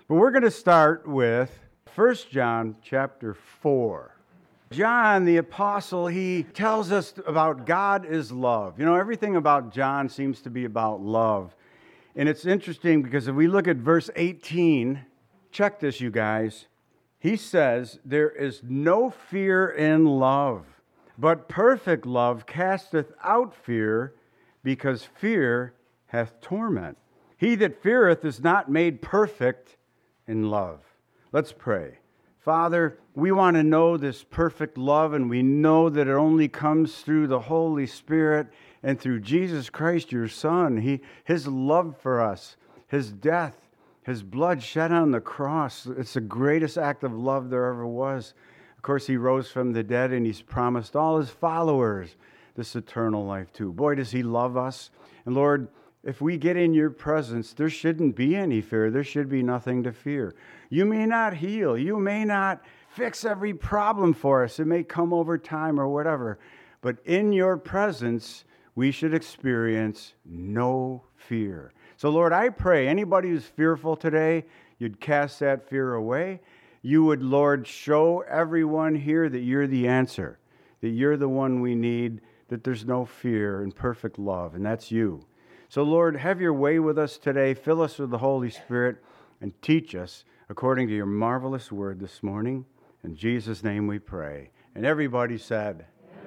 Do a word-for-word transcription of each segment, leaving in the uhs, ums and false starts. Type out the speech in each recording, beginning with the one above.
But we're going to start with First John chapter four. John, the apostle, he tells us about God is love. You know, everything about John seems to be about love. And it's interesting because if we look at verse eighteen, check this, you guys. He says, there is no fear in love, but perfect love casteth out fear, because fear hath torment. He that feareth is not made perfect in love. Let's pray. Father, we want to know this perfect love, and we know that it only comes through the Holy Spirit and through Jesus Christ, your Son. He, His love for us, His death, His blood shed on the cross. It's the greatest act of love there ever was. Of course, He rose from the dead, and He's promised all His followers this eternal life too. Boy, does He love us. And Lord, if we get in your presence, there shouldn't be any fear. There should be nothing to fear. You may not heal. You may not fix every problem for us. It may come over time or whatever. But in your presence, we should experience no fear. So Lord, I pray anybody who's fearful today, you'd cast that fear away. You would, Lord, show everyone here that you're the answer, that you're the one we need, that there's no fear and perfect love, and that's you. So, Lord, have your way with us today. Fill us with the Holy Spirit and teach us according to your marvelous word this morning. In Jesus' name we pray. And everybody said,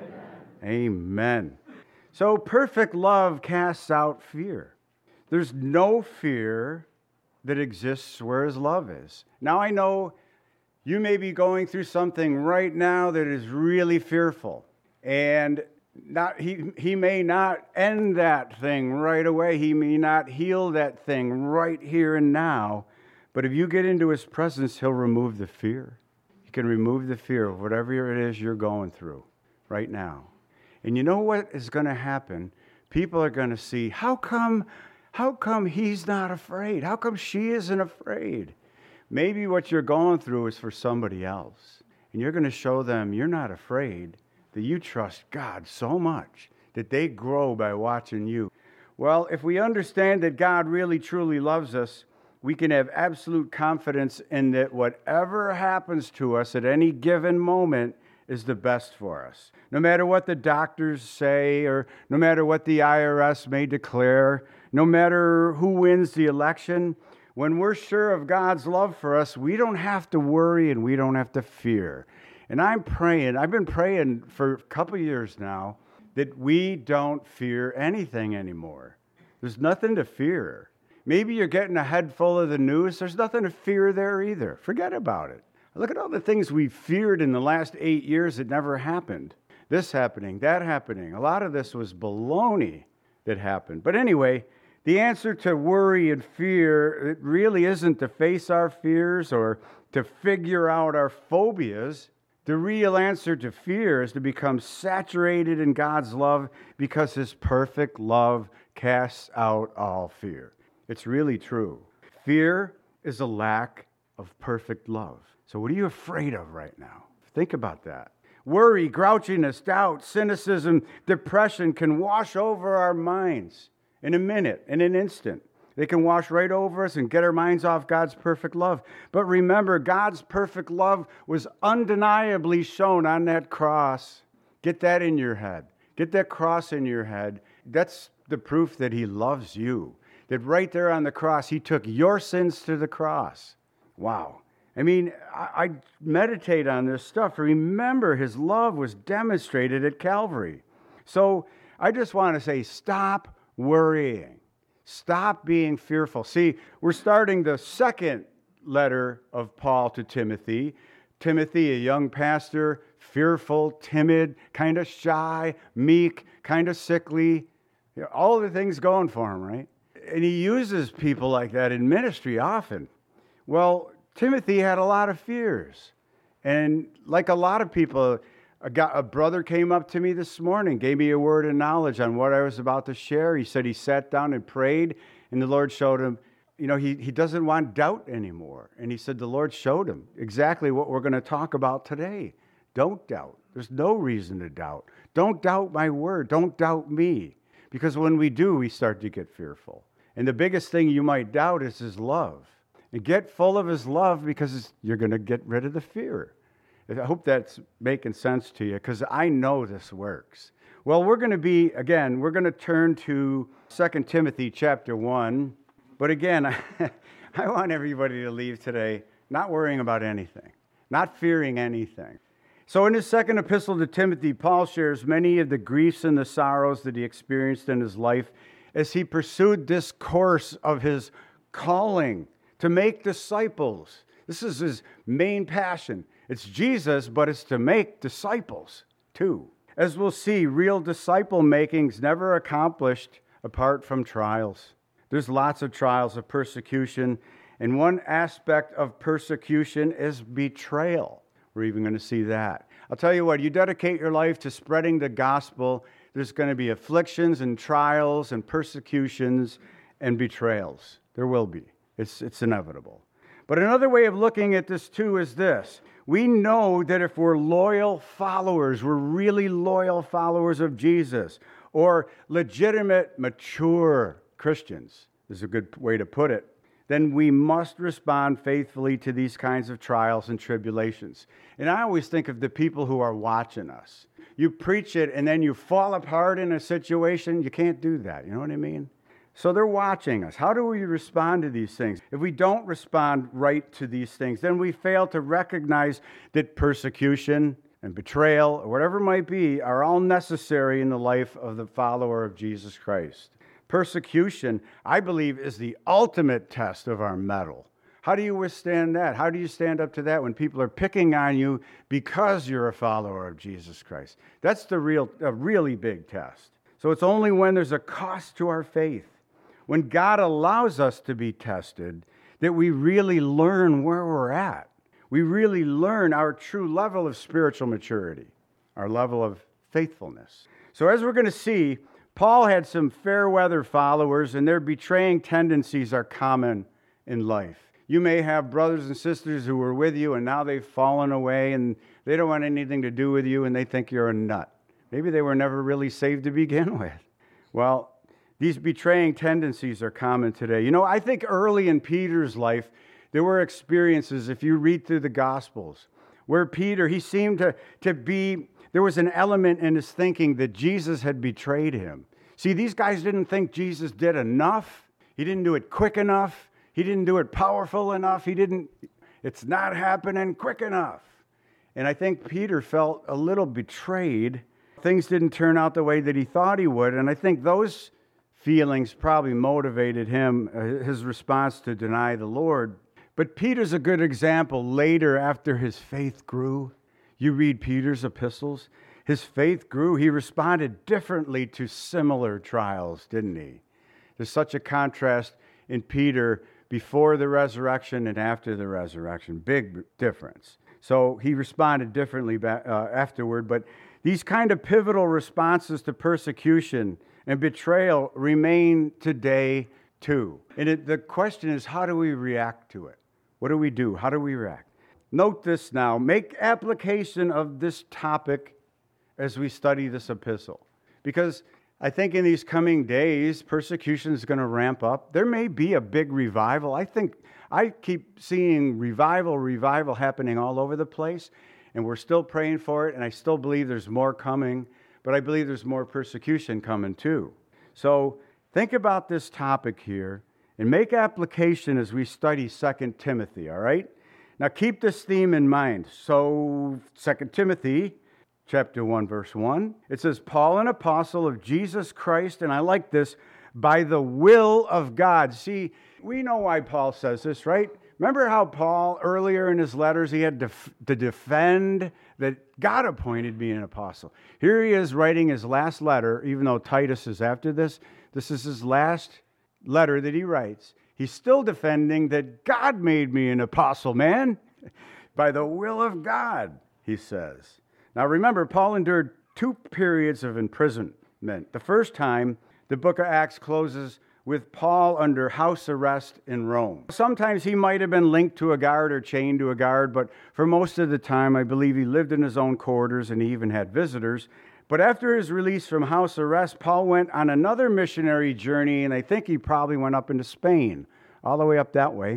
Amen. Amen. So, perfect love casts out fear. There's no fear that exists where His love is. Now, I know you may be going through something right now that is really fearful. And Not, he, he may not end that thing right away. He may not heal that thing right here and now. But if you get into His presence, He'll remove the fear. He can remove the fear of whatever it is you're going through right now. And you know what is going to happen? People are going to see, how come, how come he's not afraid? How come she isn't afraid? Maybe what you're going through is for somebody else. And you're going to show them you're not afraid, that you trust God so much that they grow by watching you. Well, if we understand that God really truly loves us, we can have absolute confidence in that whatever happens to us at any given moment is the best for us. No matter what the doctors say, or no matter what the I R S may declare, no matter who wins the election, when we're sure of God's love for us, we don't have to worry and we don't have to fear. And I'm praying, I've been praying for a couple of years now, that we don't fear anything anymore. There's nothing to fear. Maybe you're getting a head full of the news. There's nothing to fear there either. Forget about it. Look at all the things we feared in the last eight years that never happened. This happening, that happening. A lot of this was baloney that happened. But anyway, the answer to worry and fear, it really isn't to face our fears or to figure out our phobias. The real answer to fear is to become saturated in God's love, because His perfect love casts out all fear. It's really true. Fear is a lack of perfect love. So what are you afraid of right now? Think about that. Worry, grouchiness, doubt, cynicism, depression can wash over our minds in a minute, in an instant. They can wash right over us and get our minds off God's perfect love. But remember, God's perfect love was undeniably shown on that cross. Get that in your head. Get that cross in your head. That's the proof that He loves you. That right there on the cross, He took your sins to the cross. Wow. I mean, I, I meditate on this stuff. Remember, His love was demonstrated at Calvary. So I just want to say, stop worrying. Stop being fearful. See, we're starting the second letter of Paul to Timothy. Timothy, a young pastor, fearful, timid, kind of shy, meek, kind of sickly. You know, all the things going for him, right? And he uses people like that in ministry often. Well, Timothy had a lot of fears. And like a lot of people, A, guy, a brother came up to me this morning, gave me a word of knowledge on what I was about to share. He said he sat down and prayed, and the Lord showed him, you know, he, he doesn't want doubt anymore. And he said the Lord showed him exactly what we're going to talk about today. Don't doubt. There's no reason to doubt. Don't doubt my word. Don't doubt me. Because when we do, we start to get fearful. And the biggest thing you might doubt is His love. And get full of his love because you're going to get rid of the fear. I hope that's making sense to you because I know this works. Well, we're going to be, again, we're going to turn to Second Timothy chapter one. But again, I want everybody to leave today not worrying about anything, not fearing anything. So in his second epistle to Timothy, Paul shares many of the griefs and the sorrows that he experienced in his life as he pursued this course of his calling to make disciples. This is his main passion. It's Jesus, but it's to make disciples too. As we'll see, real disciple making is never accomplished apart from trials. There's lots of trials of persecution, and one aspect of persecution is betrayal. We're even going to see that. I'll tell you what, you dedicate your life to spreading the gospel, there's going to be afflictions and trials and persecutions and betrayals. There will be. It's, it's inevitable. But another way of looking at this too is this. We know that if we're loyal followers, we're really loyal followers of Jesus, or legitimate, mature Christians, is a good way to put it, then we must respond faithfully to these kinds of trials and tribulations. And I always think of the people who are watching us. You preach it and then you fall apart in a situation, you can't do that. You know what I mean? So they're watching us. How do we respond to these things? If we don't respond right to these things, then we fail to recognize that persecution and betrayal, or whatever it might be, are all necessary in the life of the follower of Jesus Christ. Persecution, I believe, is the ultimate test of our mettle. How do you withstand that? How do you stand up to that when people are picking on you because you're a follower of Jesus Christ? That's the real, a really big test. So it's only when there's a cost to our faith, when God allows us to be tested, that we really learn where we're at. We really learn our true level of spiritual maturity, our level of faithfulness. So as we're going to see, Paul had some fair weather followers, and their betraying tendencies are common in life. You may have brothers and sisters who were with you, and now they've fallen away, and they don't want anything to do with you, and they think you're a nut. Maybe they were never really saved to begin with. Well, these betraying tendencies are common today. You know, I think early in Peter's life, there were experiences, if you read through the Gospels, where Peter, he seemed to, to be, there was an element in his thinking that Jesus had betrayed him. See, these guys didn't think Jesus did enough. He didn't do it quick enough. He didn't do it powerful enough. He didn't, it's not happening quick enough. And I think Peter felt a little betrayed. Things didn't turn out the way that he thought he would. And I think those feelings probably motivated him, uh, his response to deny the Lord. But Peter's a good example. Later, after his faith grew, you read Peter's epistles, his faith grew. He responded differently to similar trials, didn't he? There's such a contrast in Peter before the resurrection and after the resurrection. Big difference. So he responded differently back, uh, afterward. But these kind of pivotal responses to persecution and betrayal remain today too. And it, the question is, how do we react to it? What do we do? How do we react? Note this now. Make application of this topic as we study this epistle. Because I think in these coming days, persecution is going to ramp up. There may be a big revival. I think I keep seeing revival, revival happening all over the place. And we're still praying for it. And I still believe there's more coming. But I believe there's more persecution coming too. So think about this topic here and make application as we study Second Timothy, all right? Now keep this theme in mind. So Second Timothy chapter one, verse one, it says, Paul, an apostle of Jesus Christ, and I like this, by the will of God. See, we know why Paul says this, right? Remember how Paul, earlier in his letters, he had to, to defend that God appointed me an apostle. Here he is writing his last letter, even though Titus is after this. This is his last letter that he writes. He's still defending that God made me an apostle, man. By the will of God, he says. Now remember, Paul endured two periods of imprisonment. The first time, the book of Acts closes with Paul under house arrest in Rome. Sometimes he might have been linked to a guard or chained to a guard, but for most of the time, I believe he lived in his own quarters and he even had visitors. But after his release from house arrest, Paul went on another missionary journey, and I think he probably went up into Spain, all the way up that way.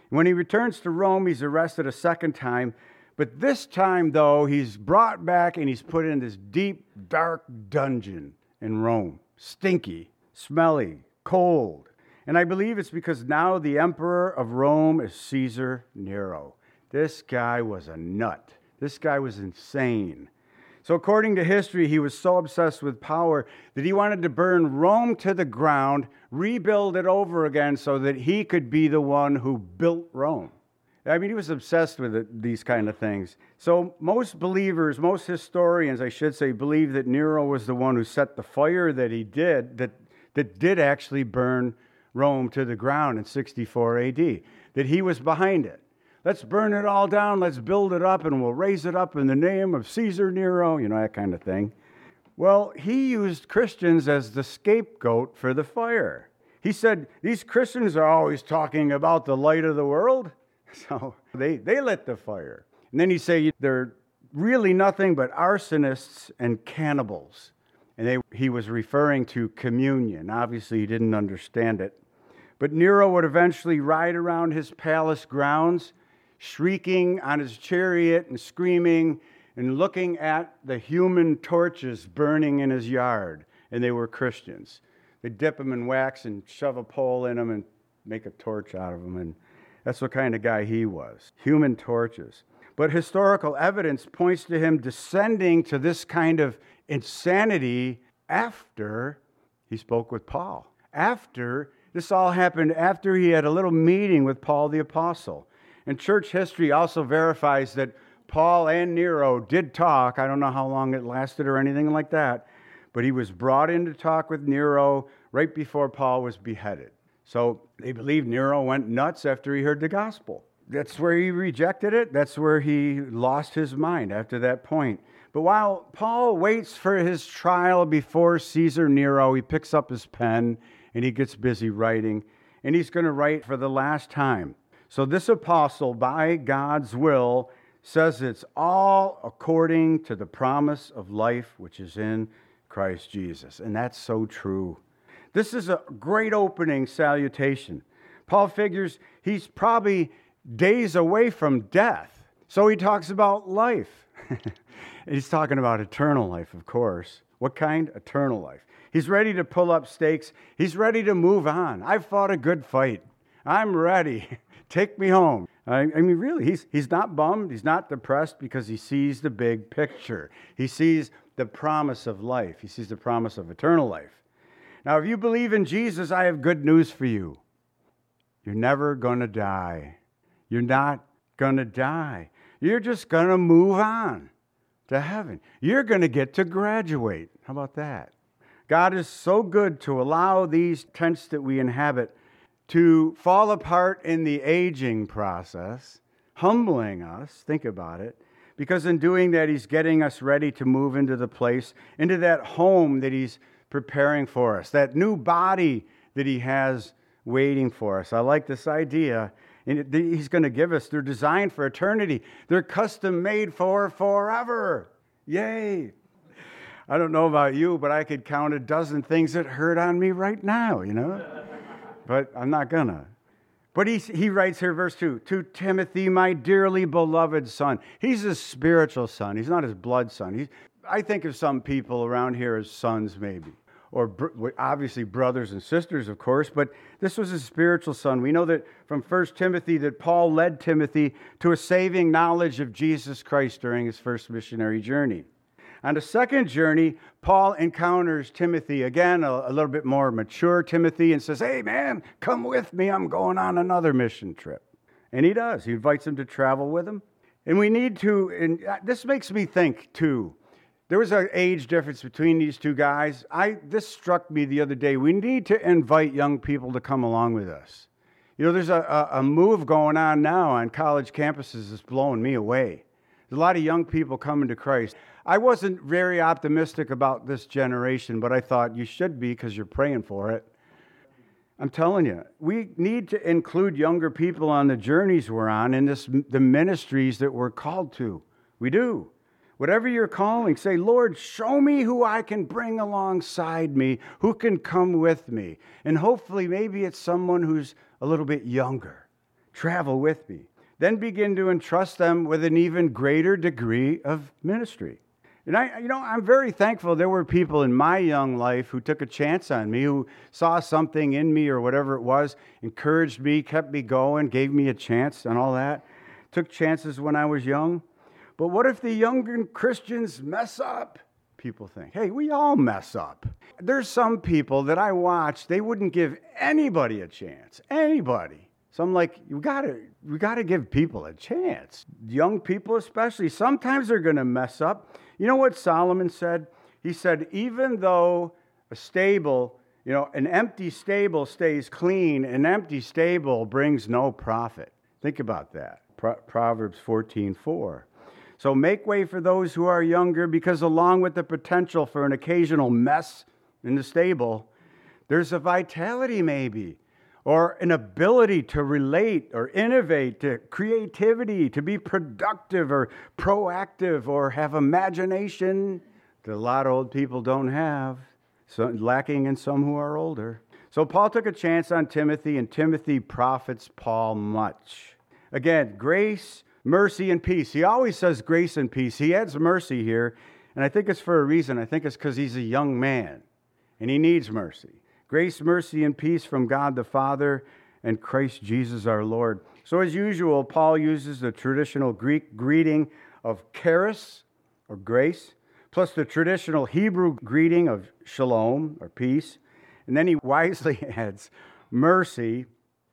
When he returns to Rome, he's arrested a second time. But this time, though, he's brought back and he's put in this deep, dark dungeon in Rome. Stinky, smelly, cold. And I believe it's because now the emperor of Rome is Caesar Nero. This guy was a nut. This guy was insane. So according to history, he was so obsessed with power that he wanted to burn Rome to the ground, rebuild it over again so that he could be the one who built Rome. I mean, he was obsessed with it, these kind of things. So most believers, most historians, I should say, believe that Nero was the one who set the fire that he did, that, that did actually burn Rome to the ground in sixty-four A D, that he was behind it. Let's burn it all down, let's build it up, and we'll raise it up in the name of Caesar Nero, you know, that kind of thing. Well, he used Christians as the scapegoat for the fire. He said, these Christians are always talking about the light of the world, so they, they lit the fire. And then he said, they're really nothing but arsonists and cannibals. And they, he was referring to communion. Obviously, he didn't understand it. But Nero would eventually ride around his palace grounds, shrieking on his chariot and screaming and looking at the human torches burning in his yard. And they were Christians. They'd dip them in wax and shove a pole in them and make a torch out of them. And that's what kind of guy he was. Human torches. But historical evidence points to him descending to this kind of insanity after he spoke with Paul. After, this all happened after he had a little meeting with Paul the Apostle. And church history also verifies that Paul and Nero did talk. I don't know how long it lasted or anything like that. But he was brought in to talk with Nero right before Paul was beheaded. So they believe Nero went nuts after he heard the gospel. That's where he rejected it. That's where he lost his mind after that point. But while Paul waits for his trial before Caesar Nero, he picks up his pen and he gets busy writing. And he's going to write for the last time. So this apostle, by God's will, says it's all according to the promise of life which is in Christ Jesus. And that's so true. This is a great opening salutation. Paul figures he's probably days away from death. So he talks about life. He's talking about eternal life, of course. What kind? Eternal life. He's ready to pull up stakes. He's ready to move on. I've fought a good fight. I'm ready. Take me home. I, I mean, really, he's, he's not bummed. He's not depressed because he sees the big picture. He sees the promise of life. He sees the promise of eternal life. Now, if you believe in Jesus, I have good news for you. You're never going to die. You're not going to die. You're just going to move on to heaven. You're going to get to graduate. How about that? God is so good to allow these tents that we inhabit to fall apart in the aging process, humbling us. Think about it. Because in doing that, he's getting us ready to move into the place, into that home that he's preparing for us, that new body that he has waiting for us. I like this idea. And he's going to give us, they're designed for eternity. They're custom made for forever. Yay. I don't know about you, but I could count a dozen things that hurt on me right now, you know? But I'm not gonna. But he, he writes here, verse two, to Timothy, my dearly beloved son. He's his spiritual son. He's not his blood son. He's, I think of some people around here as sons, maybe. Or br- obviously brothers and sisters, of course. But this was his spiritual son. We know that from First Timothy that Paul led Timothy to a saving knowledge of Jesus Christ during his first missionary journey. On the second journey, Paul encounters Timothy, again, a, a little bit more mature Timothy, and says, hey, man, come with me. I'm going on another mission trip. And he does. He invites him to travel with him. And we need to, and this makes me think, too. There was an age difference between these two guys. I This struck me the other day. We need to invite young people to come along with us. You know, there's a, a, a move going on now on college campuses that's blowing me away. There's a lot of young people coming to Christ. I wasn't very optimistic about this generation, but I thought you should be because you're praying for it. I'm telling you, we need to include younger people on the journeys we're on in this, the ministries that we're called to. We do. Whatever you're calling, say, Lord, show me who I can bring alongside me, who can come with me. And hopefully maybe it's someone who's a little bit younger. travel with me. Then begin to entrust them with an even greater degree of ministry. And I, you know, I'm very thankful there were people in my young life who took a chance on me, who saw something in me or whatever it was, encouraged me, kept me going, gave me a chance and all that. Took chances when I was young. But what if the younger Christians mess up? People think, hey, we all mess up. There's some people that I watch, they wouldn't give anybody a chance. Anybody. So I'm like, you gotta, we gotta give people a chance. Young people especially, sometimes they're gonna mess up. You know what Solomon said? He said, even though a stable, you know, an empty stable stays clean, an empty stable brings no profit. Think about that. Pro- Proverbs fourteen four. So make way for those who are younger, because along with the potential for an occasional mess in the stable, there's a vitality maybe, or an ability to relate or innovate, to creativity, to be productive or proactive or have imagination that a lot of old people don't have, so lacking in some who are older. So Paul took a chance on Timothy, and Timothy profits Paul much. Again, grace, mercy, and peace. He always says grace and peace. He adds mercy here, and I think it's for a reason. I think it's because he's a young man, and he needs mercy. Grace, mercy, and peace from God the Father and Christ Jesus our Lord. So as usual, Paul uses the traditional Greek greeting of charis, or grace, plus the traditional Hebrew greeting of shalom, or peace. And then he wisely adds mercy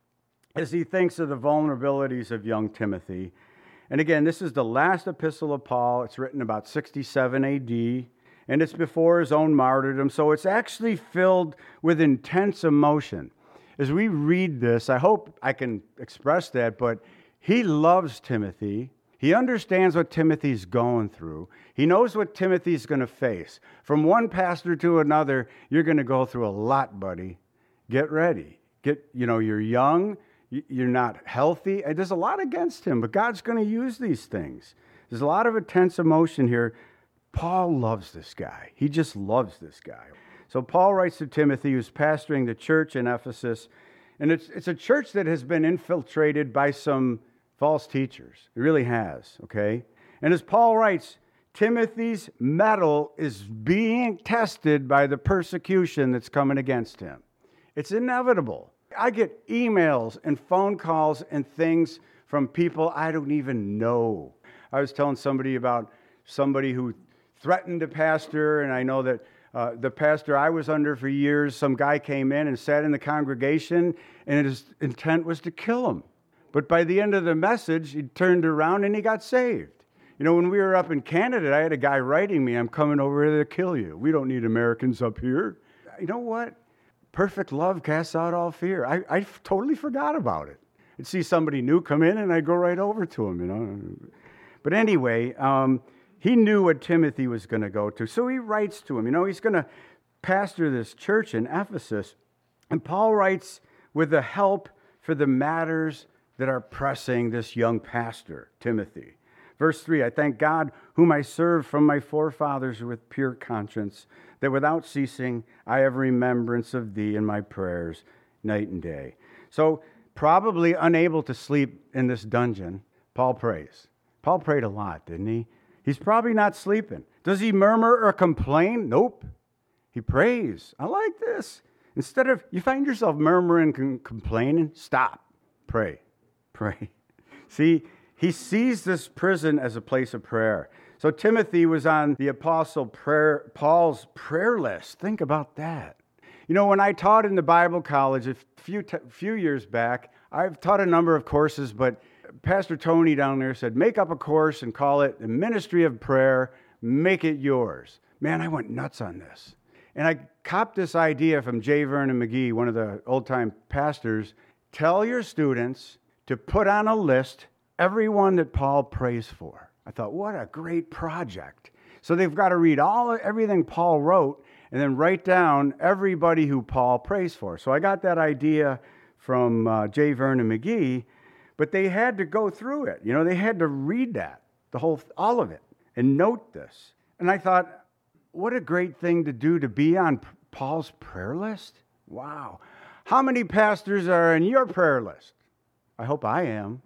as he thinks of the vulnerabilities of young Timothy. And again, this is the last epistle of Paul. It's written about sixty-seven A D, and it's before his own martyrdom, so it's actually filled with intense emotion. As we read this, I hope I can express that, but he loves Timothy. He understands what Timothy's going through. He knows what Timothy's going to face. From one pastor to another, you're going to go through a lot, buddy. Get ready. Get, you know, you're young, you're not healthy. There's a lot against him, but God's going to use these things. There's a lot of intense emotion here. Paul loves this guy. He just loves this guy. So Paul writes to Timothy, who's pastoring the church in Ephesus, and it's it's a church that has been infiltrated by some false teachers. It really has, okay? And as Paul writes, Timothy's mettle is being tested by the persecution that's coming against him. It's inevitable. I get emails and phone calls and things from people I don't even know. I was telling somebody about somebody who threatened a pastor, and I know that uh, the pastor I was under for years, some guy came in and sat in the congregation, and his intent was to kill him. But by the end of the message, he turned around and he got saved. You know, when we were up in Canada, I had a guy writing me, I'm coming over here to kill you. We don't need Americans up here. You know what? Perfect love casts out all fear. I, I totally forgot about it. I'd see somebody new come in and I'd go right over to him, you know. But anyway, um, he knew what Timothy was going to go to. So he writes to him. You know, he's going to pastor this church in Ephesus. And Paul writes with the help for the matters that are pressing this young pastor, Timothy. Verse three, I thank God whom I serve from my forefathers with pure conscience, that without ceasing I have remembrance of thee in my prayers night and day. So probably unable to sleep in this dungeon, Paul prays. Paul prayed a lot, didn't he? He's probably not sleeping. Does he murmur or complain? Nope. He prays. I like this. Instead of, you find yourself murmuring and complaining, stop. Pray. Pray. See, he sees this prison as a place of prayer. So Timothy was on the Apostle prayer, Paul's prayer list. Think about that. You know, when I taught in the Bible college a few t- few years back, I've taught a number of courses, but Pastor Tony down there said, make up a course and call it the Ministry of Prayer, make it yours. Man, I went nuts on this. And I copped this idea from J. Vernon McGee, one of the old-time pastors. Tell your students to put on a list everyone that Paul prays for. I thought, what a great project. So they've got to read all everything Paul wrote and then write down everybody who Paul prays for. So I got that idea from uh, J. Vernon McGee, but they had to go through it. You know, they had to read that, the whole, all of it, and note this. And I thought, what a great thing to do to be on Paul's prayer list. Wow. How many pastors are on your prayer list? I hope I am.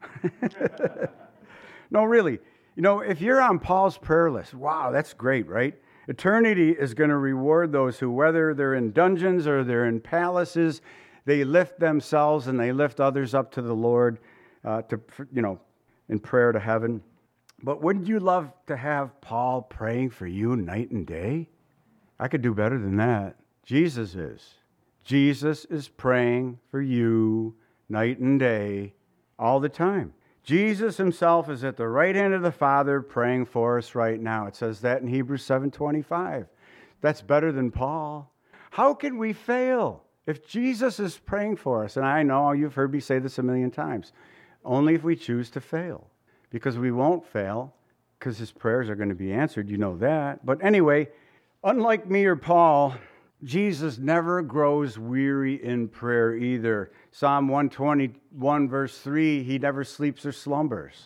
No, really. You know, if you're on Paul's prayer list, wow, that's great, right? Eternity is going to reward those who, whether they're in dungeons or they're in palaces, they lift themselves and they lift others up to the Lord, uh, to you know, in prayer to heaven. But wouldn't you love to have Paul praying for you night and day? I could do better than that. Jesus is. Jesus is praying for you night and day, all the time. Jesus himself is at the right hand of the Father praying for us right now. It says that in Hebrews seven twenty-five. That's better than Paul. How can we fail if Jesus is praying for us? And I know you've heard me say this a million times. Only if we choose to fail. Because we won't fail, because his prayers are going to be answered. You know that. But anyway, unlike me or Paul, Jesus never grows weary in prayer either. Psalm one twenty-one, verse three, he never sleeps or slumbers.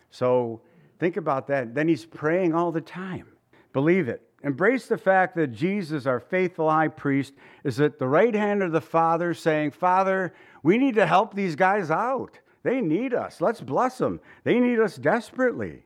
So think about that. Then he's praying all the time. Believe it. Embrace the fact that Jesus, our faithful high priest, is at the right hand of the Father saying, Father, we need to help these guys out. They need us. Let's bless them. They need us desperately.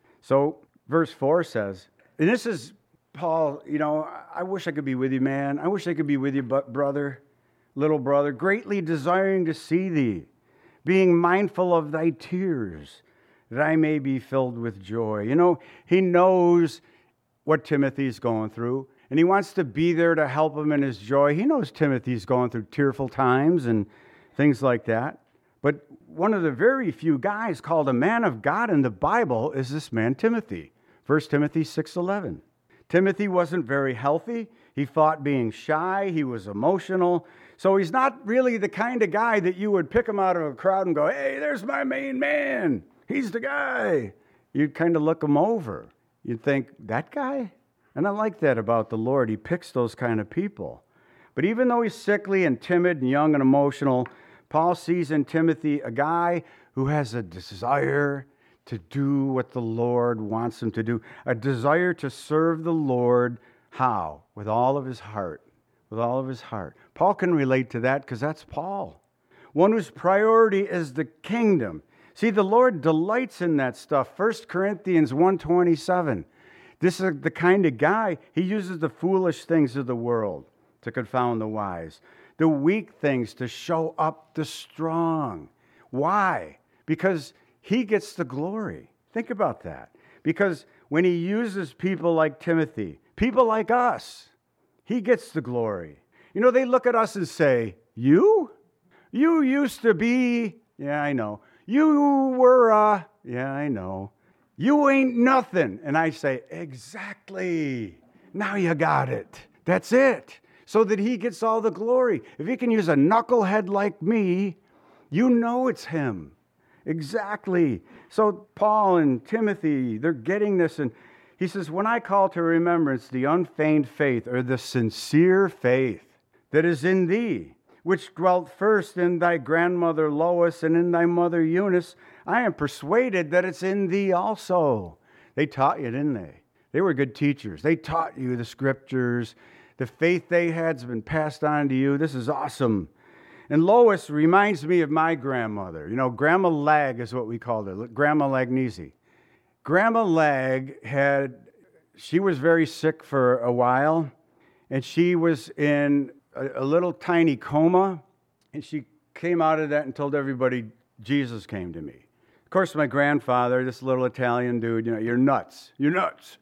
So verse four says, and this is Paul, you know, I wish I could be with you, man. I wish I could be with you, but brother, little brother, greatly desiring to see thee, being mindful of thy tears, that I may be filled with joy. You know, he knows what Timothy's going through, and he wants to be there to help him in his joy. He knows Timothy's going through tearful times and things like that. But one of the very few guys called a man of God in the Bible is this man, Timothy. First Timothy six eleven. Timothy wasn't very healthy. He fought being shy. He was emotional. So he's not really the kind of guy that you would pick him out of a crowd and go, hey, there's my main man. He's the guy. You'd kind of look him over. You'd think, that guy? And I like that about the Lord. He picks those kind of people. But even though he's sickly and timid and young and emotional, Paul sees in Timothy a guy who has a desire to do what the Lord wants him to do. A desire to serve the Lord. How? With all of his heart. With all of his heart. Paul can relate to that because that's Paul. One whose priority is the kingdom. See, the Lord delights in that stuff. First Corinthians one twenty-seven. This is the kind of guy, he uses the foolish things of the world to confound the wise. The weak things to show up the strong. Why? Because he gets the glory. Think about that. Because when he uses people like Timothy, people like us, he gets the glory. You know, they look at us and say, you? You used to be, yeah, I know. You were, uh, yeah, I know. You ain't nothing. And I say, exactly. Now you got it. That's it. So that he gets all the glory. If he can use a knucklehead like me, you know it's him. Exactly. So Paul and Timothy, they're getting this. And he says, when I call to remembrance the unfeigned faith, or the sincere faith that is in thee, which dwelt first in thy grandmother Lois and in thy mother Eunice, I am persuaded that it's in thee also. They taught you, didn't they? They were good teachers. They taught you the scriptures. The faith they had's been passed on to you. This is awesome. And Lois reminds me of my grandmother. You know, Grandma Lag is what we called her, Grandma Lagnese. Grandma Lag had, she was very sick for a while, and she was in a, a little tiny coma, and she came out of that and told everybody, Jesus came to me. Of course, my grandfather, this little Italian dude, you know, you're nuts, you're nuts.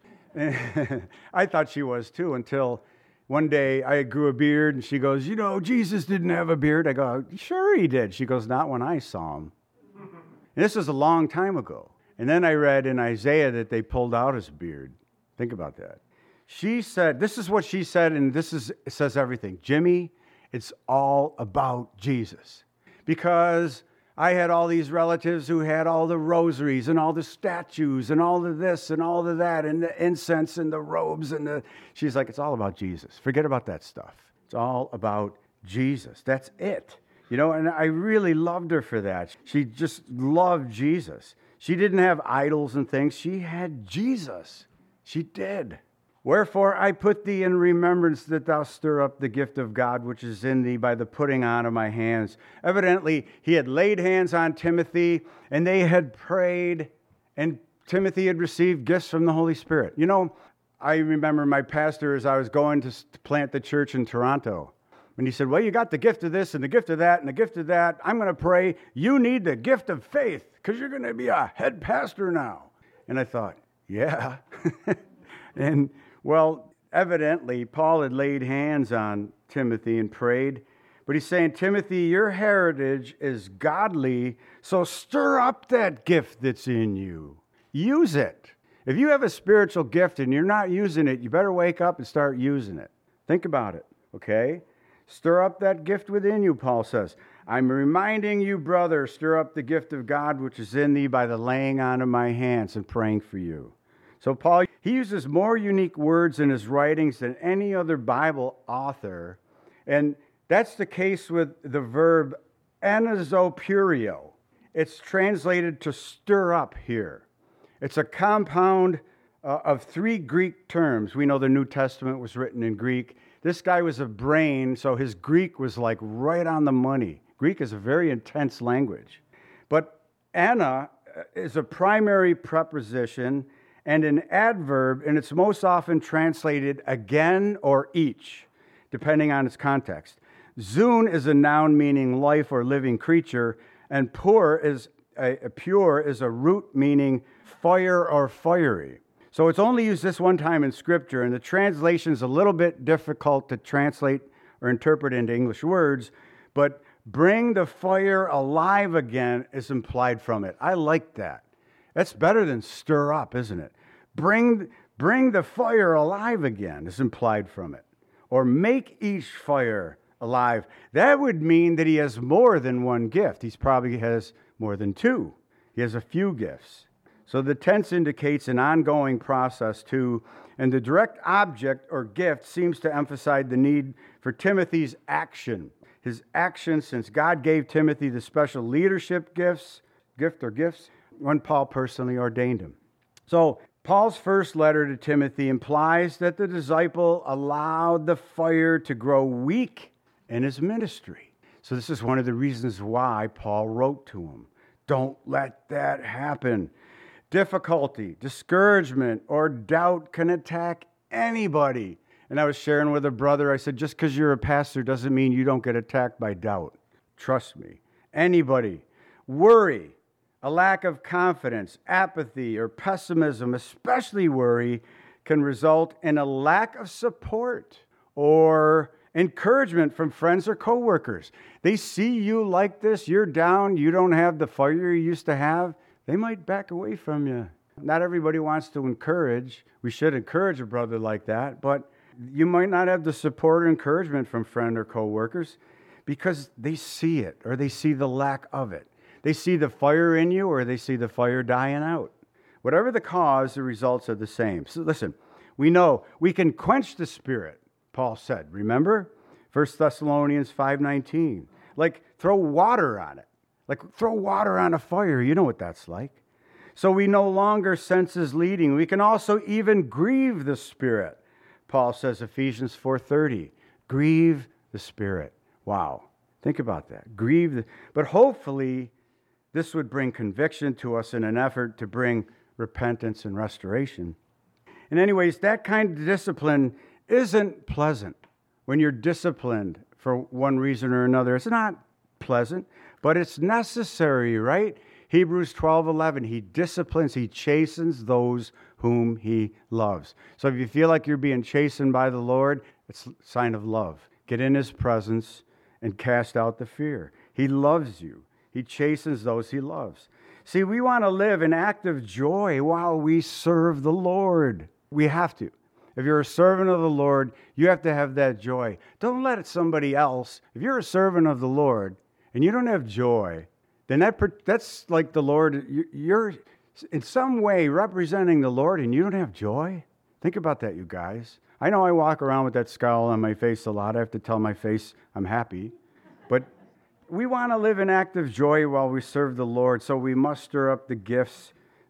I thought she was too, until one day I grew a beard, and she goes, you know, Jesus didn't have a beard. I go, sure he did. She goes, not when I saw him. And this was a long time ago. And then I read in Isaiah that they pulled out his beard. Think about that. She said, this is what she said, and this is it says everything. Jimmy, it's all about Jesus. Because I had all these relatives who had all the rosaries and all the statues and all of this and all of that and the incense and the robes and the... She's like, it's all about Jesus. Forget about that stuff. It's all about Jesus. That's it. You know, and I really loved her for that. She just loved Jesus. She didn't have idols and things. She had Jesus. She did. Wherefore I put thee in remembrance that thou stir up the gift of God which is in thee by the putting on of my hands. Evidently, he had laid hands on Timothy, and they had prayed, and Timothy had received gifts from the Holy Spirit. You know, I remember my pastor as I was going to plant the church in Toronto. And he said, well, you got the gift of this and the gift of that and the gift of that. I'm going to pray. You need the gift of faith because you're going to be a head pastor now. And I thought, yeah. And, well, evidently, Paul had laid hands on Timothy and prayed. But he's saying, Timothy, your heritage is godly, so stir up that gift that's in you. Use it. If you have a spiritual gift and you're not using it, you better wake up and start using it. Think about it, okay? Stir up that gift within you, Paul says. I'm reminding you, brother, stir up the gift of God which is in thee by the laying on of my hands and praying for you. So Paul, he uses more unique words in his writings than any other Bible author. And that's the case with the verb anazopurio. It's translated to stir up here. It's a compound uh, of three Greek terms. We know the New Testament was written in Greek. This guy was a brain, so his Greek was like right on the money. Greek is a very intense language. But ana is a primary preposition and an adverb, and it's most often translated again or each, depending on its context. Zoon is a noun meaning life or living creature, and pur is a, a pure is a root meaning fire or fiery. So it's only used this one time in Scripture, and the translation is a little bit difficult to translate or interpret into English words, but bring the fire alive again is implied from it. I like that. That's better than stir up, isn't it? Bring, bring the fire alive again is implied from it. Or make each fire alive. That would mean that he has more than one gift. He probably has more than two. He has a few gifts. So the tense indicates an ongoing process too, and the direct object or gift seems to emphasize the need for Timothy's action. His action, since God gave Timothy the special leadership gifts, gift or gifts, when Paul personally ordained him. So Paul's first letter to Timothy implies that the disciple allowed the fire to grow weak in his ministry. So this is one of the reasons why Paul wrote to him. Don't let that happen. Difficulty, discouragement, or doubt can attack anybody. And I was sharing with a brother, I said, just because you're a pastor doesn't mean you don't get attacked by doubt. Trust me. Anybody. Worry, a lack of confidence, apathy, or pessimism, especially worry, can result in a lack of support or encouragement from friends or coworkers. They see you like this, you're down, you don't have the fire you used to have. They might back away from you. Not everybody wants to encourage. We should encourage a brother like that, but you might not have the support or encouragement from friend or coworkers because they see it or they see the lack of it. They see the fire in you or they see the fire dying out. Whatever the cause, the results are the same. So listen, we know we can quench the Spirit, Paul said. Remember? First Thessalonians five nineteen. Like throw water on it. Like throw water on a fire. You know what that's like. So we no longer sense his leading. We can also even grieve the Spirit. Paul says, Ephesians four thirty, grieve the Spirit. Wow. Think about that. Grieve. The, but hopefully this would bring conviction to us in an effort to bring repentance and restoration. And anyways, that kind of discipline isn't pleasant. When you're disciplined for one reason or another, it's not pleasant, but it's necessary, right? Hebrews twelve eleven, he disciplines, he chastens those whom he loves. So if you feel like you're being chastened by the Lord, it's a sign of love. Get in his presence and cast out the fear. He loves you. He chastens those he loves. See, we want to live in active joy while we serve the Lord. We have to. If you're a servant of the Lord, you have to have that joy. Don't let it somebody else. If you're a servant of the Lord and you don't have joy, then that that's like the Lord. You're in some way representing the Lord and you don't have joy. Think about that, you guys. I know I walk around with that scowl on my face a lot. I have to tell my face I'm happy. But we want to live in active joy while we serve the Lord, so we must stir up the gifts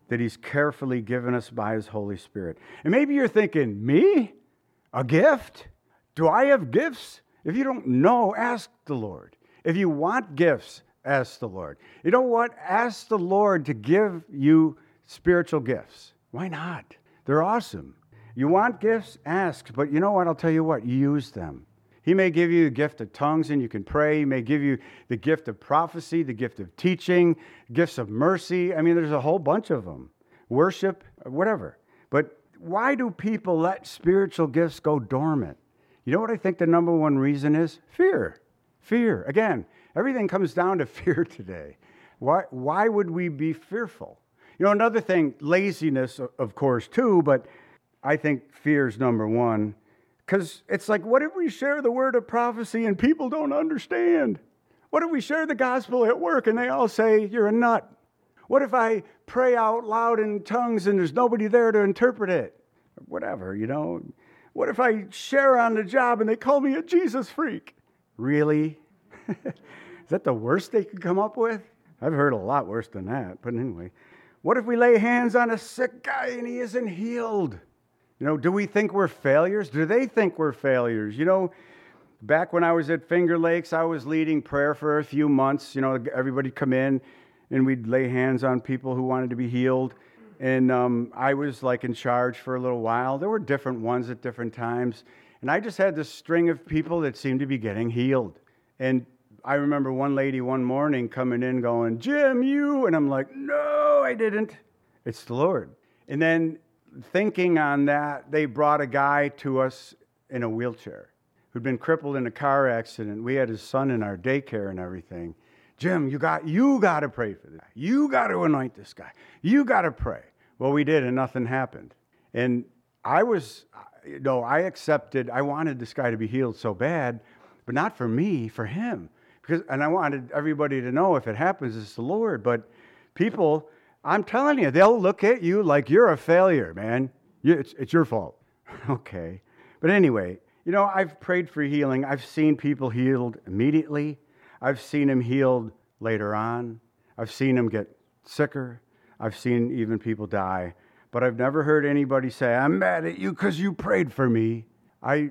that he's carefully given us by his Holy Spirit. And maybe you're thinking, me? A gift? Do I have gifts? If you don't know, ask the Lord. If you want gifts, ask the Lord. You know what? Ask the Lord to give you spiritual gifts. Why not? They're awesome. You want gifts? Ask. But you know what? I'll tell you what. Use them. He may give you the gift of tongues and you can pray. He may give you the gift of prophecy, the gift of teaching, gifts of mercy. I mean, there's a whole bunch of them. Worship, whatever. But why do people let spiritual gifts go dormant? You know what I think the number one reason is? Fear. Fear. Again, everything comes down to fear today. Why, why would we be fearful? You know, another thing, laziness, of course, too, but I think fear is number one. Because it's like, what if we share the word of prophecy and people don't understand? What if we share the gospel at work and they all say, you're a nut? What if I pray out loud in tongues and there's nobody there to interpret it? Whatever, you know. What if I share on the job and they call me a Jesus freak? Really? Is that the worst they could come up with? I've heard a lot worse than that, but anyway. What if we lay hands on a sick guy and he isn't healed? You know, do we think we're failures? Do they think we're failures? You know, back when I was at Finger Lakes, I was leading prayer for a few months. You know, everybody come in and we'd lay hands on people who wanted to be healed. And um, I was like in charge for a little while. There were different ones at different times. And I just had this string of people that seemed to be getting healed. And I remember one lady one morning coming in going, Jim, you. And I'm like, no, I didn't. It's the Lord. And then thinking on that, they brought a guy to us in a wheelchair who'd been crippled in a car accident. We had his son in our daycare and everything. Jim, you got you got to pray for this guy. You got to anoint this guy. You got to pray. Well, we did, and nothing happened. And I was, you know, I accepted, I wanted this guy to be healed so bad, but not for me, for him. Because, and I wanted everybody to know if it happens, it's the Lord. But people, I'm telling you, they'll look at you like you're a failure, man. You, it's, it's your fault. Okay. But anyway, you know, I've prayed for healing. I've seen people healed immediately. I've seen them healed later on. I've seen them get sicker. I've seen even people die. But I've never heard anybody say, I'm mad at you because you prayed for me. I,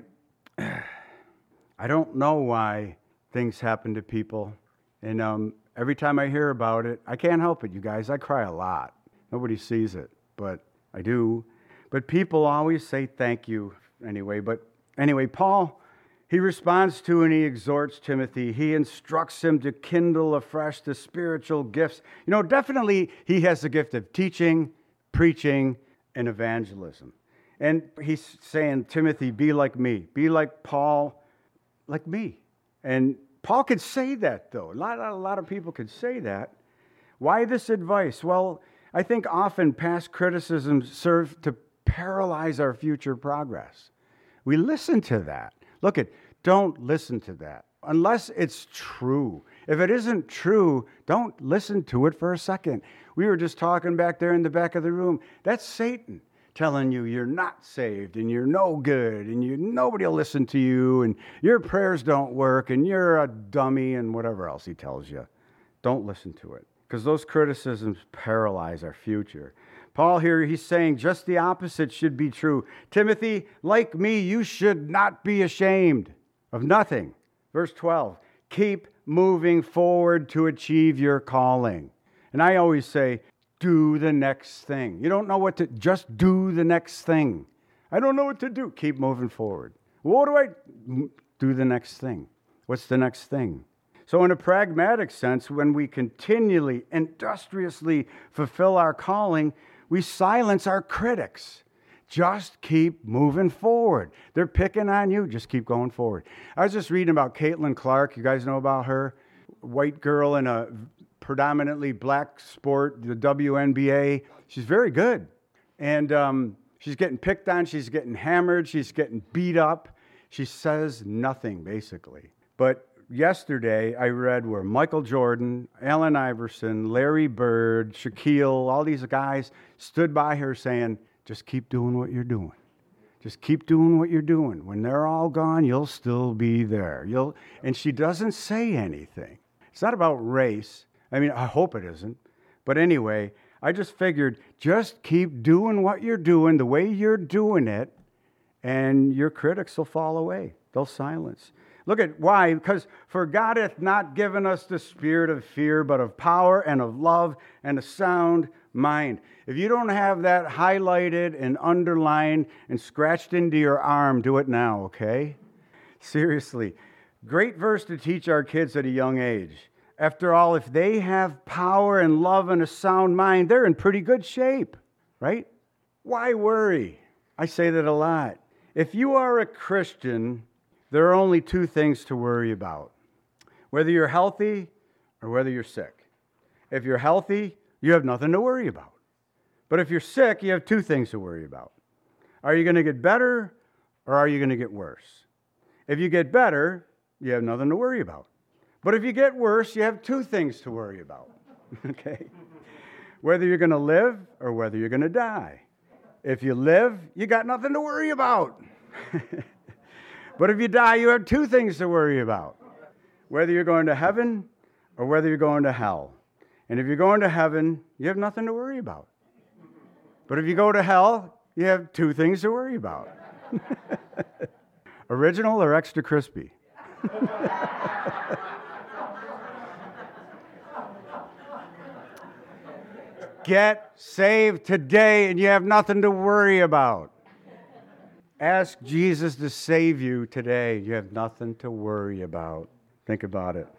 I don't know why things happen to people. And um, every time I hear about it, I can't help it, you guys. I cry a lot. Nobody sees it, but I do. But people always say thank you anyway. But anyway, Paul, he responds to and he exhorts Timothy. He instructs him to kindle afresh the spiritual gifts. You know, definitely he has the gift of teaching, preaching, and evangelism. And he's saying, Timothy, be like me. Be like Paul, like me. And Paul could say that, though. A lot, a lot of people could say that. Why this advice? Well, I think often past criticisms serve to paralyze our future progress. We listen to that. Look at, don't listen to that unless it's true. If it isn't true, don't listen to it for a second. We were just talking back there in the back of the room. That's Satan telling you you're not saved and you're no good and you nobody will listen to you and your prayers don't work and you're a dummy and whatever else he tells you. Don't listen to it because those criticisms paralyze our future. Paul here, he's saying just the opposite should be true. Timothy, like me, you should not be ashamed of nothing. Verse twelve, keep moving forward to achieve your calling. And I always say, do the next thing. You don't know what to, just do the next thing. I don't know what to do. Keep moving forward. What do I do the next thing? What's the next thing? So in a pragmatic sense, when we continually, industriously fulfill our calling, we silence our critics. Just keep moving forward. They're picking on you. Just keep going forward. I was just reading about Caitlin Clark. You guys know about her? White girl in a predominantly black sport, the W N B A. She's very good. And um, she's getting picked on. She's getting hammered. She's getting beat up. She says nothing, basically. But yesterday, I read where Michael Jordan, Allen Iverson, Larry Bird, Shaquille, all these guys stood by her saying, just keep doing what you're doing. Just keep doing what you're doing. When they're all gone, you'll still be there. You'll, and she doesn't say anything. It's not about race. I mean, I hope it isn't. But anyway, I just figured, just keep doing what you're doing the way you're doing it, and your critics will fall away. They'll silence. Look at why. Because for God hath not given us the spirit of fear, but of power and of love and a sound mind. If you don't have that highlighted and underlined and scratched into your arm, do it now, okay? Seriously. Great verse to teach our kids at a young age. After all, if they have power and love and a sound mind, they're in pretty good shape, right? Why worry? I say that a lot. If you are a Christian, there are only two things to worry about. Whether you're healthy or whether you're sick. If you're healthy, you have nothing to worry about. But if you're sick, you have two things to worry about. Are you going to get better or are you going to get worse? If you get better, you have nothing to worry about. But if you get worse, you have two things to worry about. Okay? Whether you're going to live or whether you're going to die. If you live, you got nothing to worry about. But if you die, you have two things to worry about. Whether you're going to heaven or whether you're going to hell. And if you're going to heaven, you have nothing to worry about. But if you go to hell, you have two things to worry about. Original or extra crispy? Get saved today and you have nothing to worry about. Ask Jesus to save you today. You have nothing to worry about. Think about it.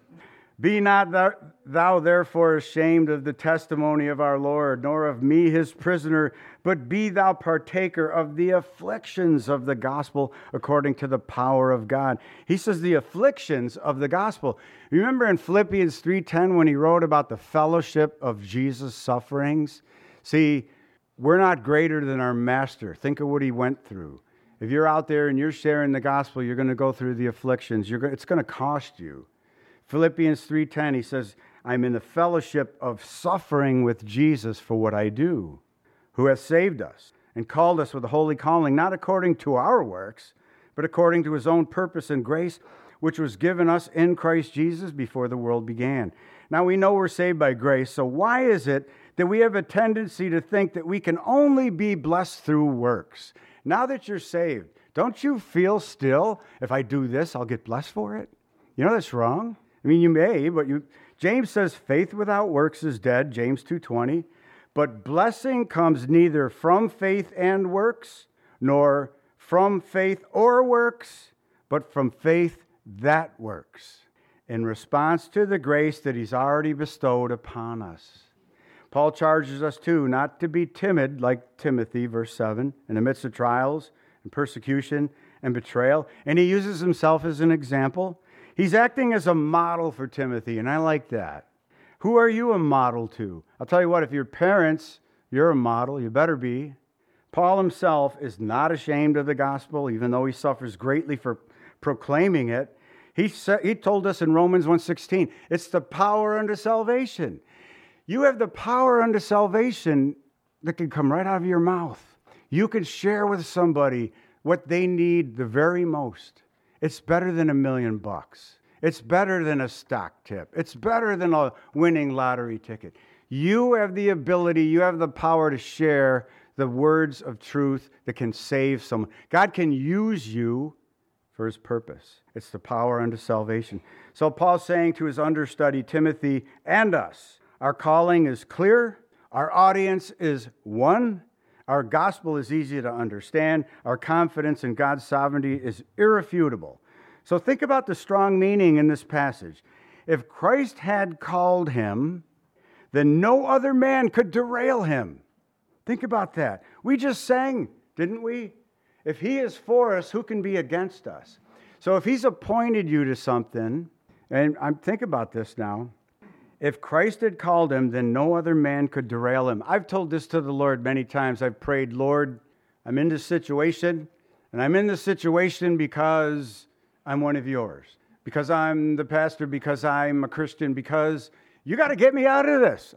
Be not thou therefore ashamed of the testimony of our Lord, nor of me his prisoner, but be thou partaker of the afflictions of the gospel according to the power of God. He says the afflictions of the gospel. Remember in Philippians three ten when he wrote about the fellowship of Jesus' sufferings? See, we're not greater than our master. Think of what he went through. If you're out there and you're sharing the gospel, you're going to go through the afflictions. You're going, it's going to cost you. Philippians three ten, he says, I'm in the fellowship of suffering with Jesus for what I do, who has saved us and called us with a holy calling, not according to our works, but according to his own purpose and grace, which was given us in Christ Jesus before the world began. Now we know we're saved by grace, so why is it that we have a tendency to think that we can only be blessed through works? Now that you're saved, don't you feel still, if I do this, I'll get blessed for it? You know that's wrong. I mean, you may, but you. James says faith without works is dead, James two twenty. But blessing comes neither from faith and works, nor from faith or works, but from faith that works, in response to the grace that he's already bestowed upon us. Paul charges us, too, not to be timid, like Timothy, verse seven, in the midst of trials and persecution and betrayal. And he uses himself as an example. He's acting as a model for Timothy, and I like that. Who are you a model to? I'll tell you what, if your parents, you're a model, you better be. Paul himself is not ashamed of the gospel, even though he suffers greatly for proclaiming it. He, sa- he told us in Romans one sixteen, it's the power unto salvation. You have the power unto salvation that can come right out of your mouth. You can share with somebody what they need the very most. It's better than a million bucks. It's better than a stock tip. It's better than a winning lottery ticket. You have the ability, you have the power to share the words of truth that can save someone. God can use you for his purpose. It's the power unto salvation. So Paul's saying to his understudy, Timothy, and us, our calling is clear, our audience is one, our gospel is easy to understand, our confidence in God's sovereignty is irrefutable. So think about the strong meaning in this passage. If Christ had called him, then no other man could derail him. Think about that. We just sang, didn't we? If he is for us, who can be against us? So if he's appointed you to something, and I'm think about this now, if Christ had called him, then no other man could derail him. I've told this to the Lord many times. I've prayed, Lord, I'm in this situation, and I'm in this situation because I'm one of yours, because I'm the pastor, because I'm a Christian, because you got to get me out of this.